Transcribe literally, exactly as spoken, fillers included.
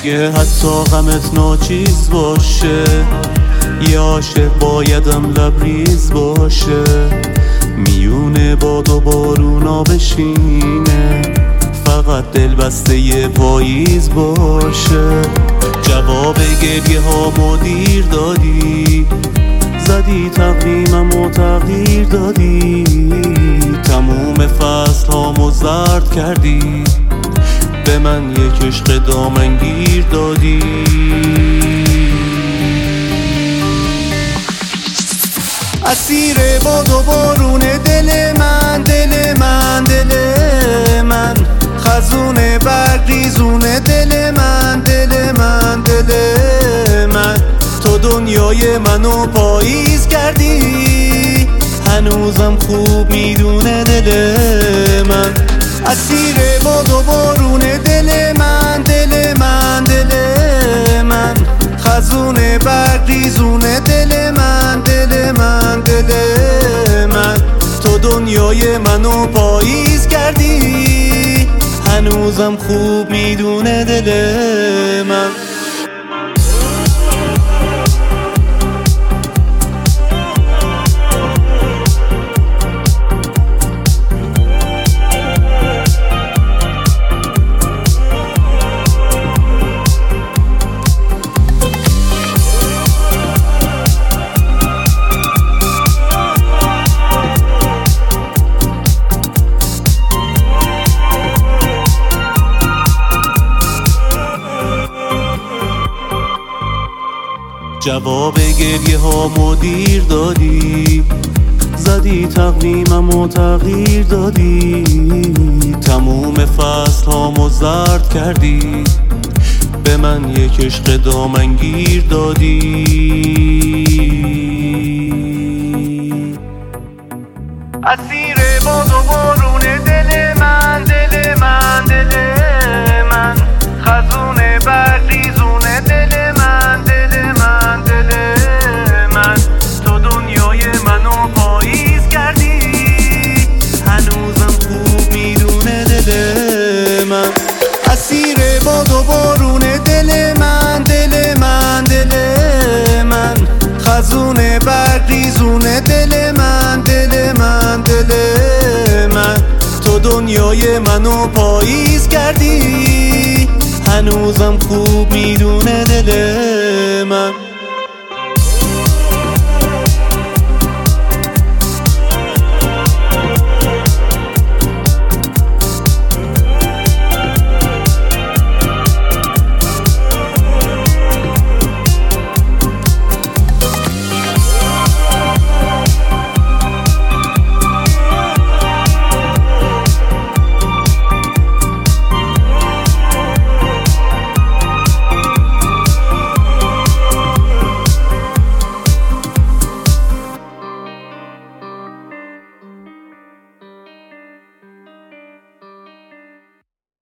اگه حتی غمت ناچیز باشه، یه عاشق بایدم لبریز باشه، میونه باد و بارونا بشینه، فقط دل بسته یه پاییز باشه. جواب گریه ها مدیر دادی، زدی تقویمم و تغییر دادی، تموم فصل هامو زرد کردی، به من یک عشق دامنگیر دادی. اسیر باد و بارون دل من، دل من، دل من، خزون برگریزون دل من، دل من، دل من، تو دنیای منو پاییز کردی، هنوزم خوب میدونه دل من. اسیر باد و بارون دل من، دل من، دل من، خزون برگریزون دل من، دل من، دل من، تو دنیای منو پاییز کردی، هنوزم خوب میدونه دل من. جواب گریه ها مدیر دادی، زدی تقویمم و تغییر دادی، تموم فصل هامو زرد کردی، به من یک عشق دامنگیر دادی. اسیر باد و بارون دل من، دل من، دل من، خزون برگریزون دل من، دل من، دل من، تو دنیای منو پاییز کردی، هنوزم خوب میدونه دل من. اسیر باد و بارون دل من، دل من، دل من، خزون برگریزون دل من، دل من، دل من، تو دنیای منو پاییز کردی، هنوزم خوب میدونه دل من.